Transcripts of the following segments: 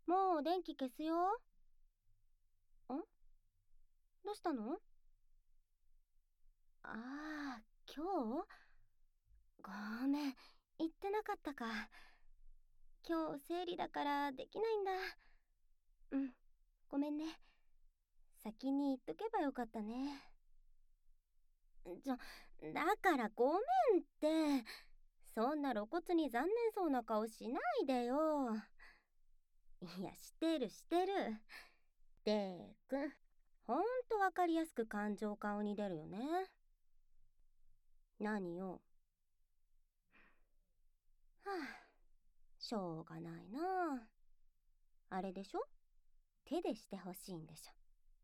もう電気消すよ。どうしたの？ああ、今日？ごめん、言ってなかったか。今日生理だからできないんだ。うん、ごめんね。先に言っとけばよかったね。だからごめんって。そんな露骨に残念そうな顔しないでよ。いや、してる。デー君、ほんとわかりやすく感情顔に出るよね。何よ。はあ、しょうがないな。あれでしょ？手でしてほしいんでしょ。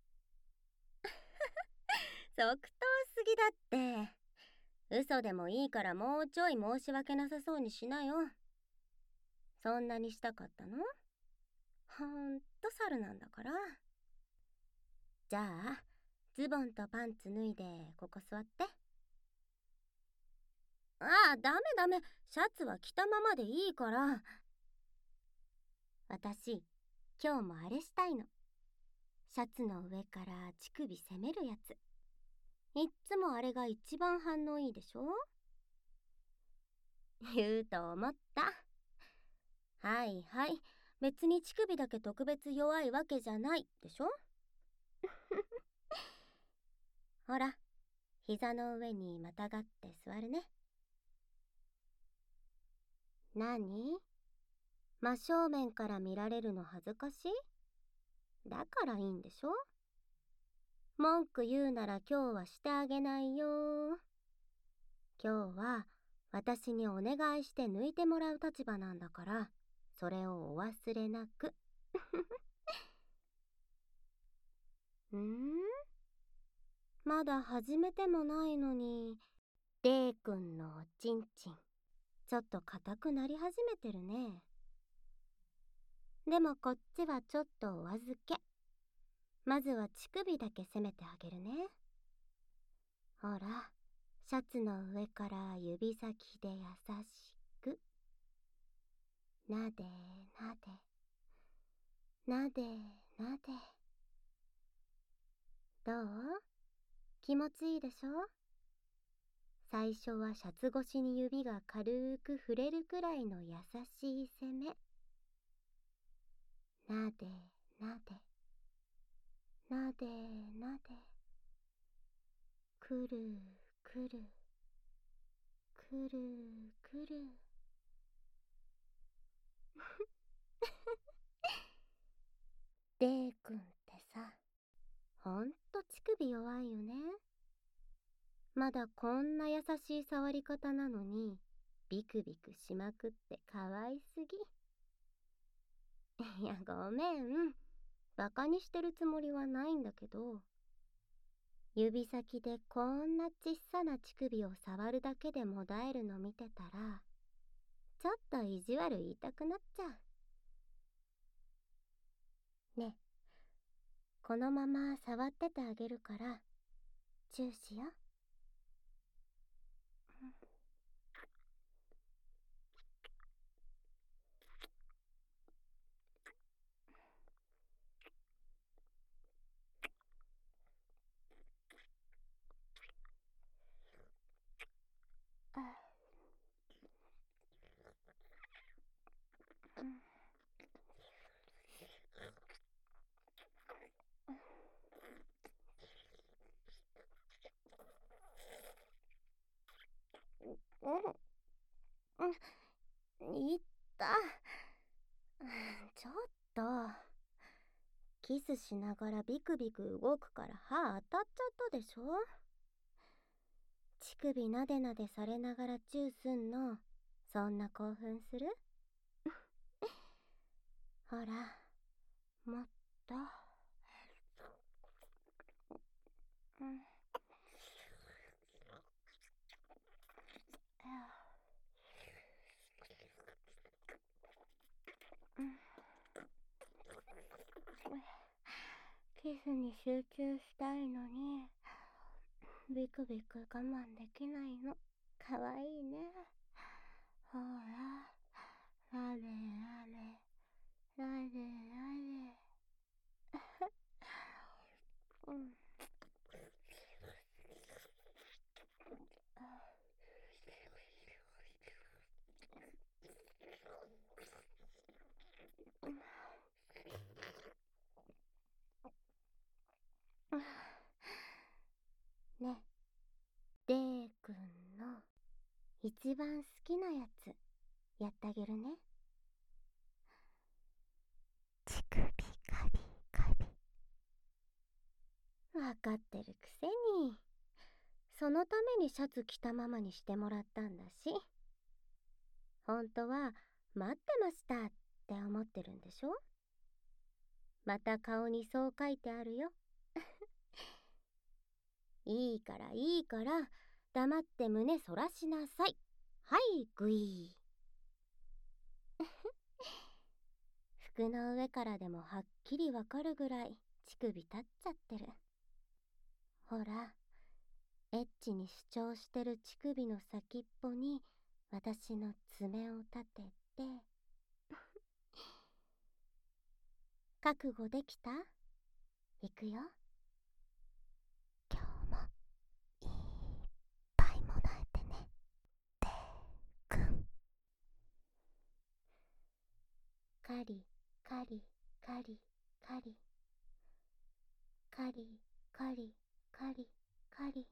即答すぎだって。嘘でもいいからもうちょい申し訳なさそうにしなよ。そんなにしたかったの？ほんと猿なんだから。じゃあ、ズボンとパンツ脱いでここ座って。ああ、ダメ。シャツは着たままでいいから。私、今日もあれしたいの。シャツの上から乳首攻めるやつ。いっつもあれが一番反応いいでしょ？言うと思った。はい。別に乳首だけ特別弱いわけじゃないでしょ？ほら、膝の上にまたがって座るね。何？真正面から見られるの恥ずかしい？だからいいんでしょ？文句言うなら今日はしてあげないよ。今日は私にお願いして抜いてもらう立場なんだから、それをお忘れなく。まだ始めてもないのに、レイくんのおちんちん、ちょっと硬くなり始めてるね。でもこっちはちょっとお預け。まずは乳首だけ攻めてあげるね。ほら、シャツの上から指先で優しく。なで。どう？気持ちいいでしょ？最初はシャツ越しに指が軽く触れるくらいの優しい攻め。なで。くる。レイくんってさ、ほんと乳首弱いよね。まだこんな優しい触り方なのに、ビクビクしまくってかわいすぎ。いや、ごめん。バカにしてるつもりはないんだけど、指先でこんなちっさな乳首を触るだけでもだえるの見てたら、ちょっと意地悪言いたくなっちゃう。ね、このまま触っててあげるから、チューしよ。いった。ちょっと。キスしながらビクビク動くから歯当たっちゃったでしょ？乳首なでなでされながらチューすんの、そんな興奮する？ほら、もっと。キスに集中したいのに、ビクビク我慢できないの。かわいいね。ほら、なで。 一番好きなやつやってあげるね。乳首カリカリ。わかってるくせに。そのためにシャツ着たままにしてもらったんだし。本当は待ってましたって思ってるんでしょ。また顔にそう書いてあるよ。いいからいいから、黙って胸そらしなさい。はいグイー。服の上からでもはっきりわかるぐらい乳首立っちゃってる。ほら、エッチに主張してる乳首の先っぽに私の爪を立てて。覚悟できた？いくよ。今日もいっぱいもらえてね、てーくん。カリカリカリカリカリカリカリカリ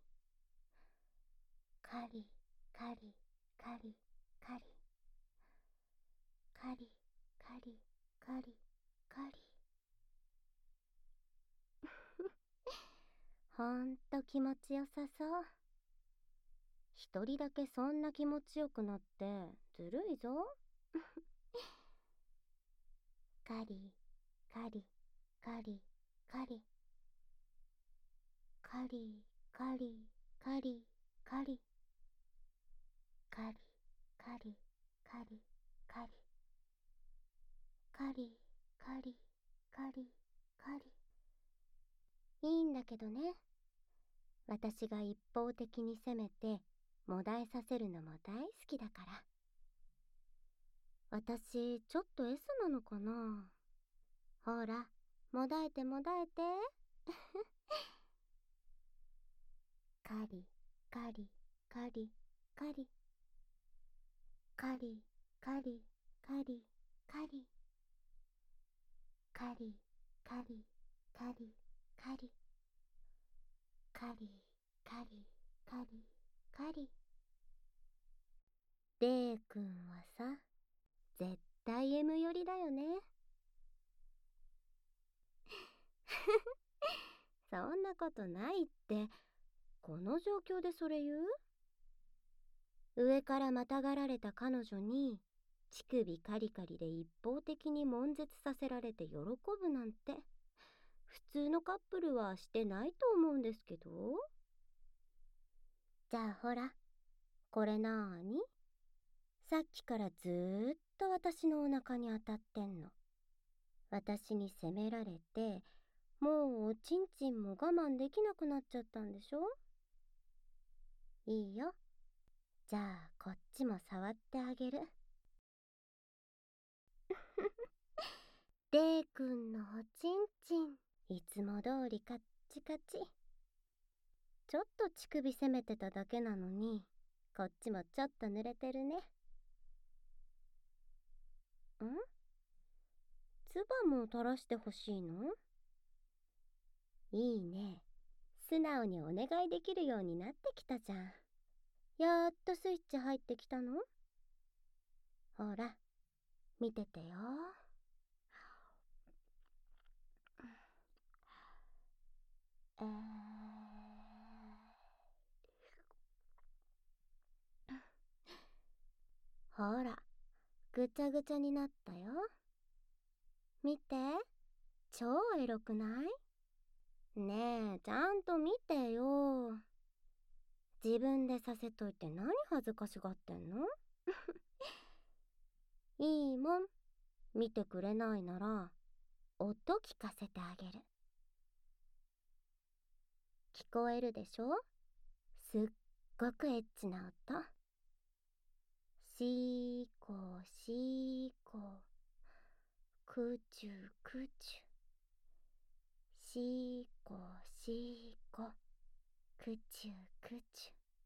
カリカリカリカリカリカリカリカリ。ほんと気持ちよさそう。一人だけそんな気持ちよくなってずるいぞ。カリカリカリカリカリカリカリカリカリカリカリカリカリカリカリカリ。いいんだけどね。私が一方的に攻めてもだえさせるのも大好きだから。私ちょっと S なのかな。ほら、もだえてもだえて。カリカリカリカリカリカリカリカリカリカリカリカリカリカリカリカリ。レイ君はさ、絶対 M 寄りだよね。そんなことないって。この状況でそれ言う？上からまたがられた彼女に乳首カリカリで一方的に悶絶させられて喜ぶなんて、普通のカップルはしてないと思うんですけど。じゃあほら、これなーに？さっきからずーっと私のお腹に当たってんの。私に責められて、もうおちんちんも我慢できなくなっちゃったんでしょ？いいよ。じゃあこっちも触ってあげる。レイくんのおちんちん、いつも通りカッチカチ。ちょっと乳首攻めてただけなのに、こっちもちょっと濡れてるね。唾も垂らしてほしいの？いいね。素直にお願いできるようになってきたじゃん。やっとスイッチ入ってきたの？ほら、見ててよ。ほら、ぐちゃぐちゃになったよ。見て、超エロくない？ねえ、ちゃんと見てよ。自分でさせといて何恥ずかしがってんの？いいもん。見てくれないなら、音聞かせてあげる。聞こえるでしょ？すっごくエッチな音。シーコーシーコー、クチュクチュ。シーコーシーコー、クチュクチュ。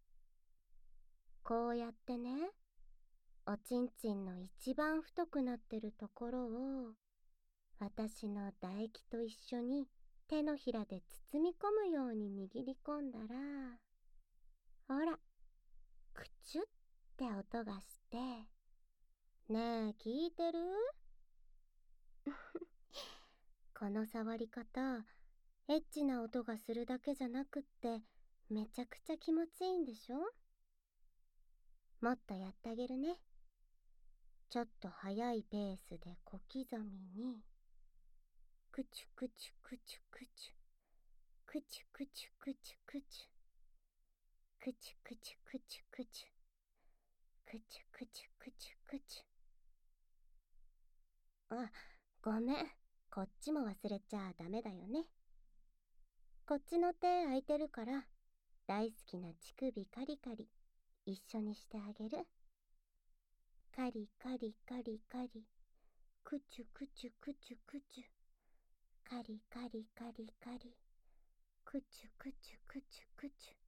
こうやってね、おちんちんの一番太くなってるところを私の唾液と一緒に手のひらで包み込むように握り込んだら、ほら、くちゅっって音がして、ねえ聞いてる？この触り方、エッチな音がするだけじゃなくってめちゃくちゃ気持ちいいんでしょ？もっとやってあげるね。ちょっと速いペースで小刻みに、くちゅくちゅくちゅくちゅ、くちゅくちゅくちゅくちゅ、くちゅくちゅくちゅくちゅ、くちゅくちゅくちゅくちゅ。あ、ごめん、こっちも忘れちゃダメだよね。こっちの手空いてるから、大好きな乳首カリカリ一緒にしてあげる。カリカリカリカリ、くちゅくちゅくちゅくちゅ、カリカリカリカリ、くちゅくちゅくちゅくち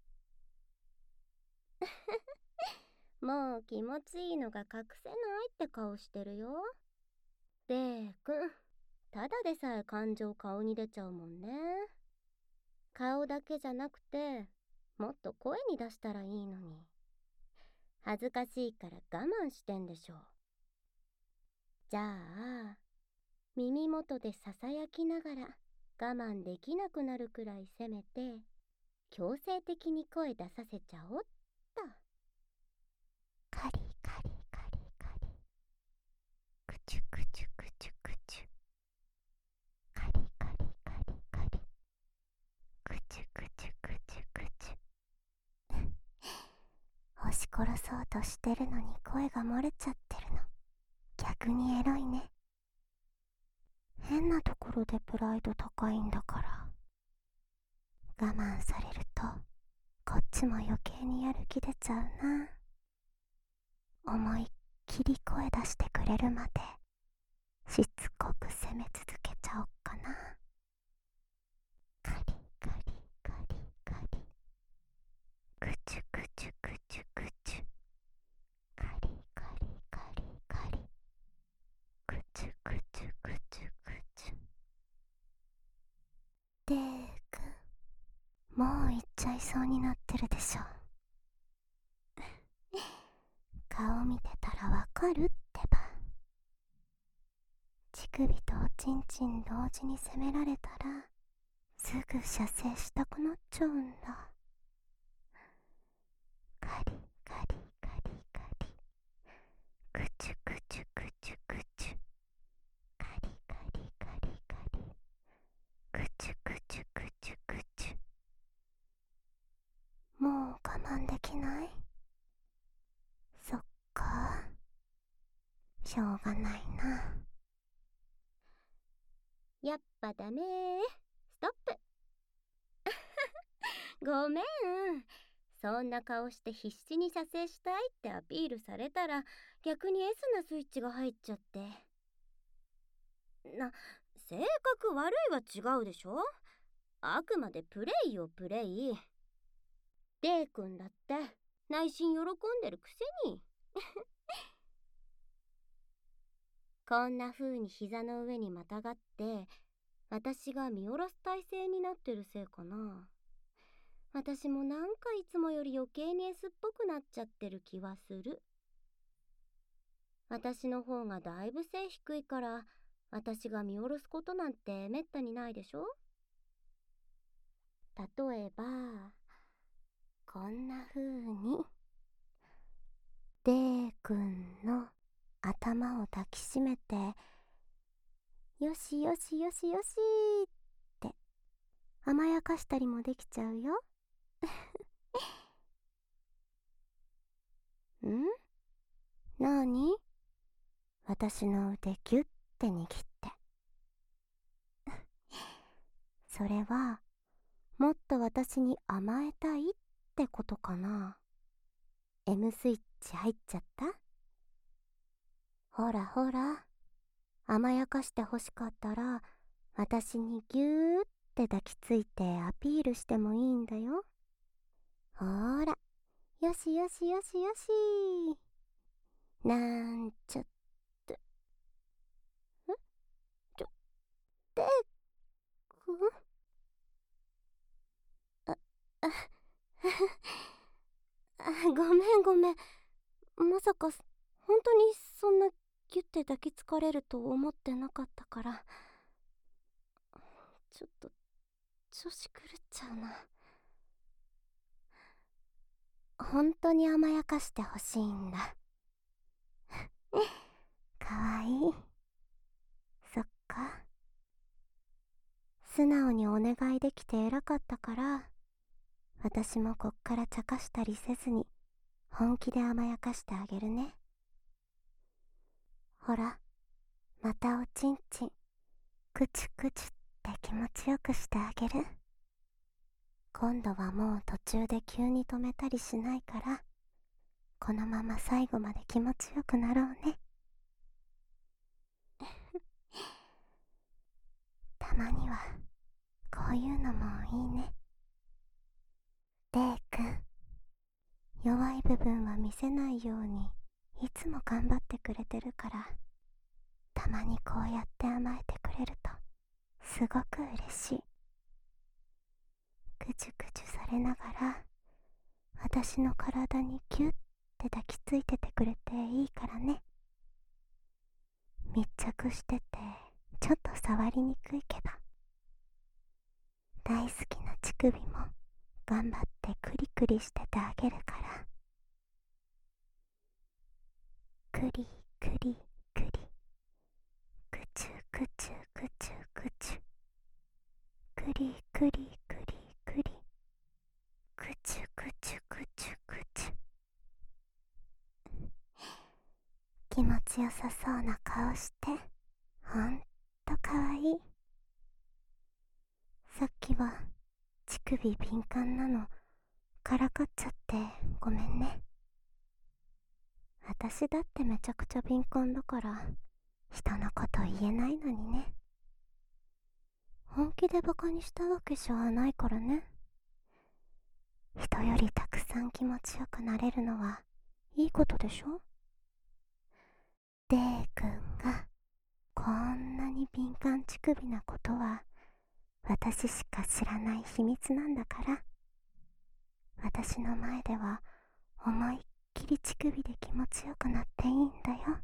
ゅ。もう気持ちいいのが隠せないって顔してるよ。レイくん、ただでさえ感情顔に出ちゃうもんね。顔だけじゃなくて、もっと声に出したらいいのに。恥ずかしいから我慢してんでしょ。じゃあ、耳元でささやきながら我慢できなくなるくらいせめて、強制的に声出させちゃおっと。カリカリカリカリ、くちゅくちゅくちゅくちゅ、カリカリカリカリ、くちゅくちゅくちゅくちゅ。押し殺そうとしてるのに声が漏れちゃってるの、逆にエロいね。変なところでプライド高いんだから。我慢されるとこっちも余計にやる気出ちゃうな。思いっきり声出してくれるまでしつこく責め続けちゃおっかな。カリカリカリカリ、くちゅくちゅくちゅくちゅ、カリカリカリカリ、くちゅくちゅくちゅくちゅ。デーくん、もう行っちゃいそうになってるでしょ。顔見てたらわかるってば。乳首とおちんちん同時に責められたらすぐ射精したくなっちゃうんだ。カリカリカリカリ、くちゅくちゅくちゅくちゅ、カリカリカリカリ、くちゅくちゅくちゅくちゅ。もう我慢できない？そっか、しょうがないな。やっぱダメー。ストップ。ごめん。そんな顔して必死に射精したいってアピールされたら逆に S なスイッチが入っちゃって。性格悪いは違うでしょ。あくまでプレイよプレイ。デイ君だって内心喜んでるくせに。こんな風に膝の上にまたがって私が見下ろす体勢になってるせいかな。私もなんかいつもより余計に S っぽくなっちゃってる気はする。私の方がだいぶ背低いから私が見下ろすことなんてめったにないでしょ。例えばこんな風にデー君の頭を抱きしめてよしよしよしよしって甘やかしたりもできちゃうよ。ん？なに？私の腕ギュッて握って。それはもっと私に甘えたいってことかな。M スイッチ入っちゃった？ほらほら、甘やかしてほしかったら私にギューって抱きついてアピールしてもいいんだよ。ほーら、よしよしよしよし。なんちゃって。ちょ、デーくん？あ、あ、ごめんごめん。 まさか本当にそんなギュッて抱きつかれると思ってなかったから、ちょっと調子狂っちゃうな。本当に甘やかしてほしいんだ。かわいい。そっか。素直にお願いできて偉かったから、私もこっから茶化したりせずに本気で甘やかしてあげるね。ほら、またおちんちんクチュクチュって気持ちよくしてあげる。今度はもう途中で急に止めたりしないから、このまま最後まで気持ちよくなろうね。たまにはこういうのもいいね。レイくん、弱い部分は見せないようにいつも頑張ってくれてるから、たまにこうやって甘えてくれるとすごく嬉しい。ぐちゅぐちゅされながら私の体にギュッて抱きついててくれていいからね。密着しててちょっと触りにくいけど、大好きな乳首も頑張ってクリクリしててあげるから。クリクリクリ、クチュクチュクチュクチュ、クリクリクリクリ、クチュクチュクチュクチュ。気持ちよさそうな顔してほんとかわいい。さっきは乳首敏感なのからかっちゃってごめんね。私だってめちゃくちゃ敏感だから人のこと言えないのにね。本気でバカにしたわけじゃないからね。人よりたくさん気持ちよくなれるのはいいことでしょ。デイくんがこんなに敏感乳首なことは私しか知らない秘密なんだから、私の前では思いっきり乳首で気持ちよくなっていいんだよ。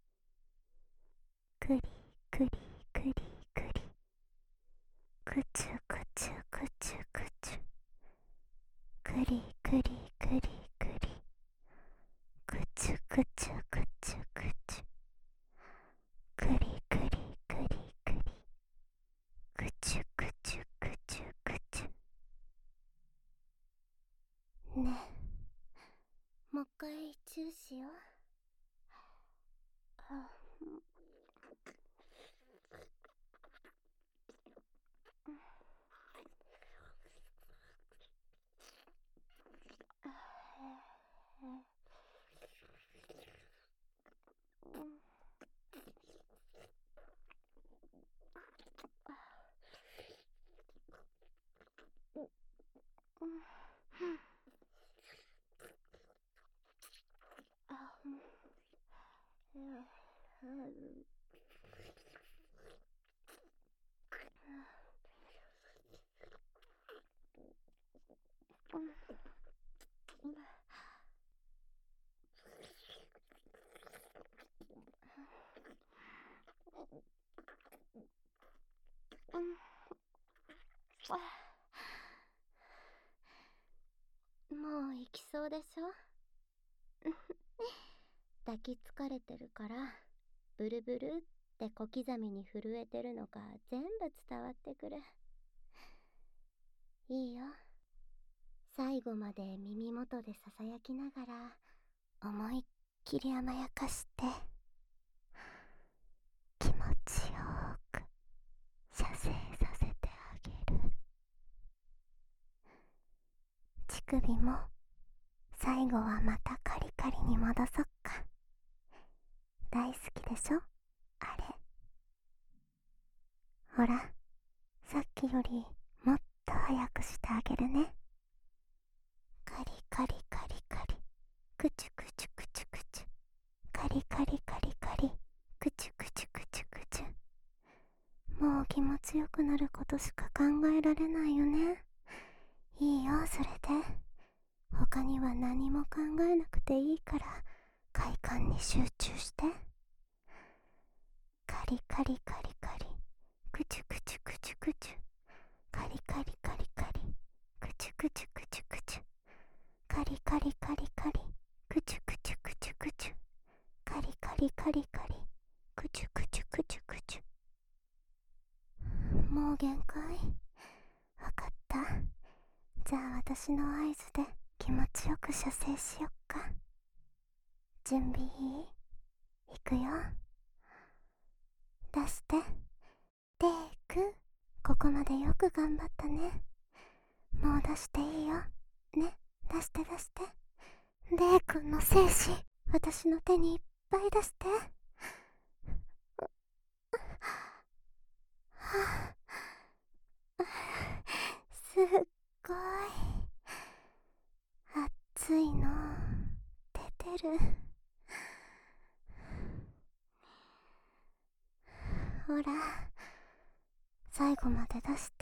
クリクリクリクリ、クチュクチュクチュクチュ、クリクリクリクリ、クチュクチュクチュクチュ、クリクリクリクリ、クチュクチュクチュクチュ。ねえ、もう一回チューしよう。もう行きそうでしょ。抱きつかれてるからブルブルって小刻みに震えてるのが全部伝わってくる。いいよ、最後まで耳元でささやきながら思いっきり甘やかして気持ちよく射精させてあげる。乳首も最後はまたカリカリに戻そっか。大好きでしょあれ。ほら、さっきよりもっと早くしてあげるね。カリカリカリカリ、クチュクチュクチュクチュ、カリカリカリカリ、クチュクチュクチュクチュ。もう気持ちよくなることしか考えられないよね。いいよ、それで。他には何も考えなくていいから快感に集中して。カリカリカリカリ、クチュクチュクチュクチュ、カリカリカリカリ、クチュクチュクチュクチュ、カリカリカリカリ、クチュクチュクチュクチュ、カリカリカリカリ、クチュクチュクチュクチュ。もう限界。わかった。じゃあ私の合図で気持ちよく射精しよっか。準備いい？いくよ。出して。レイ君、ここまでよく頑張ったね。もう出していいよ。ね、出して出して。レイ君の精子、私の手にいっぱい出して。すっごい熱いの出てる。ほら、最後まで出して。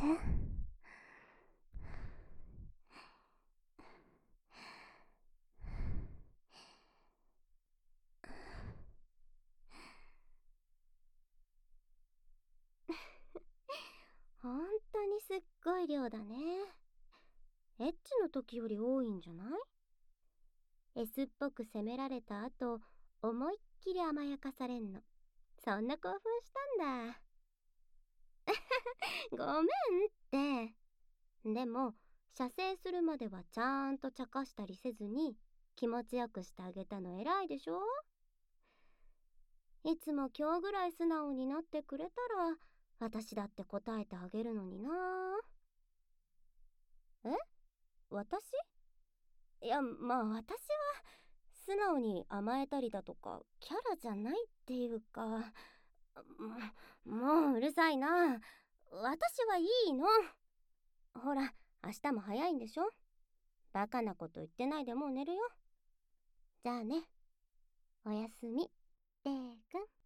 ほんとにすっごい量だね。エッチの時より多いんじゃない？ S っぽく責められた後、思いっきり甘やかされんの。そんな興奮したんだ。ごめんって。でも、射精するまではちゃんと茶化したりせずに気持ちよくしてあげたの偉いでしょ？いつも今日ぐらい素直になってくれたら私だって答えてあげるのにな。え？私？いや、まあ私は素直に甘えたりだとかキャラじゃないっていうか、もううるさいな。私はいいの。ほら、明日も早いんでしょ？バカなこと言ってないでもう寝るよ。じゃあね。おやすみ、レイくん。